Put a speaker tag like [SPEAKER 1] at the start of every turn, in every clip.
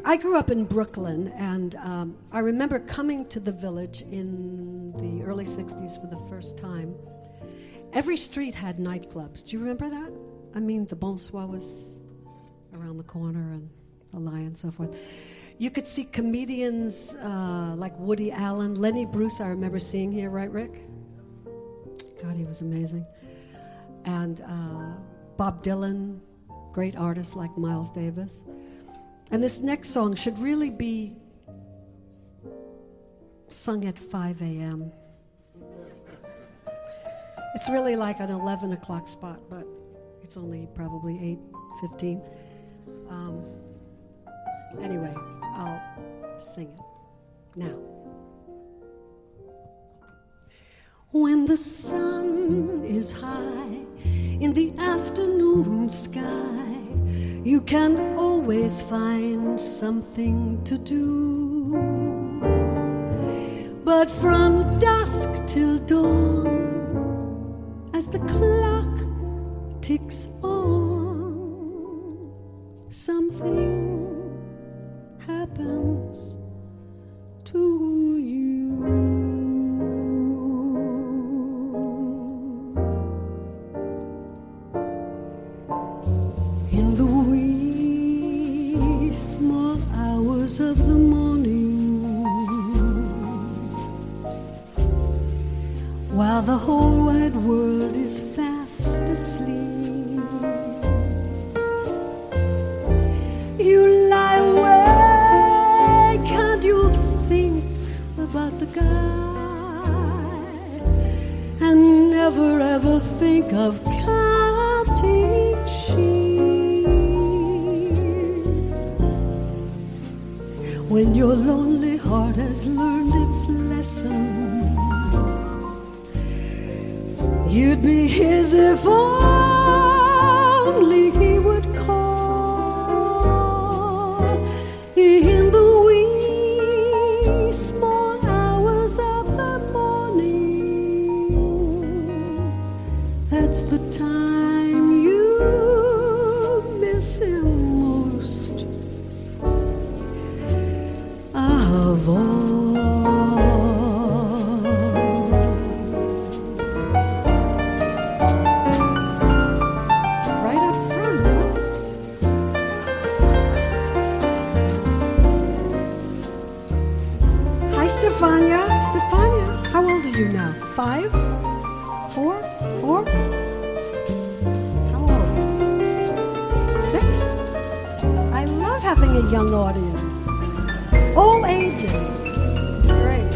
[SPEAKER 1] I grew up in Brooklyn, and I remember coming to the Village in the early 60s for the first time. Every street had nightclubs. Do you remember that? I mean, the Bonsoir was around the corner, and the Lion, and so forth. You could see comedians like Woody Allen, Lenny Bruce, I remember seeing here, right, Rick? God, he was amazing. And Bob Dylan, great artists like Miles Davis. And this next song should really be sung at 5 a.m. It's really like an 11 o'clock spot, but it's only probably 8:15. Anyway, I'll sing it now. When the sun is high in the afternoon sky, you can always find something to do. But from dusk till dawn, as the clock ticks on, something happens to you. In the wee small hours of the morning, while the whole wide world is fast asleep, you lie awake and you think about the guy, and never ever think of counting sheep. When your lonely heart has learned its lesson, you'd be his if only he would call. In the wee small hours of the morning, that's the time you miss him most of all. Stefania, how old are you now? 5? 4? 4? How old? 6? I love having a young audience. All ages. Great.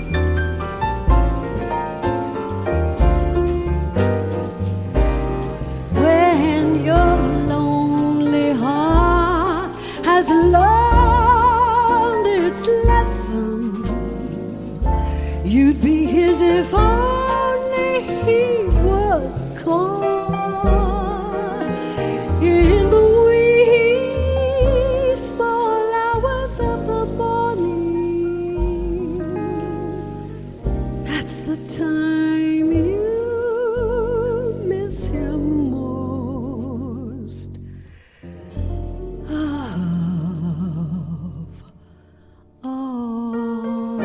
[SPEAKER 1] When your lonely heart has learned its lesson, you'd be his if only he would call. In the wee small hours of the morning, that's the time you miss him most of all.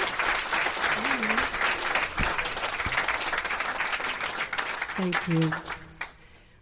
[SPEAKER 1] Thank you.